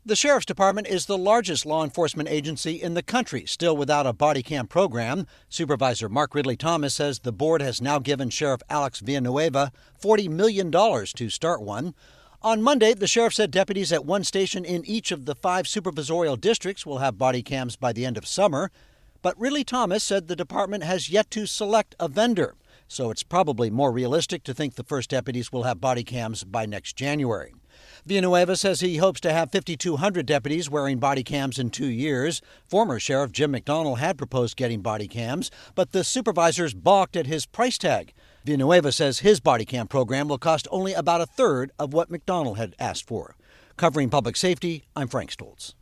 The Sheriff's Department is the largest law enforcement agency in the country, still without a body cam program. Supervisor Mark Ridley Thomas says the board has now given Sheriff Alex Villanueva $40 million to start one. On Monday, the sheriff said deputies at one station in each of the 5 supervisorial districts will have body cams by the end of summer. But Ridley Thomas said the department has yet to select a vendor, so it's probably more realistic to think the first deputies will have body cams by next January. Villanueva says he hopes to have 5,200 deputies wearing body cams in 2 years. Former Sheriff Jim McDonnell had proposed getting body cams, but the supervisors balked at his price tag. Villanueva says his body cam program will cost only about a third of what McDonnell had asked for. Covering public safety, I'm Frank Stoltz.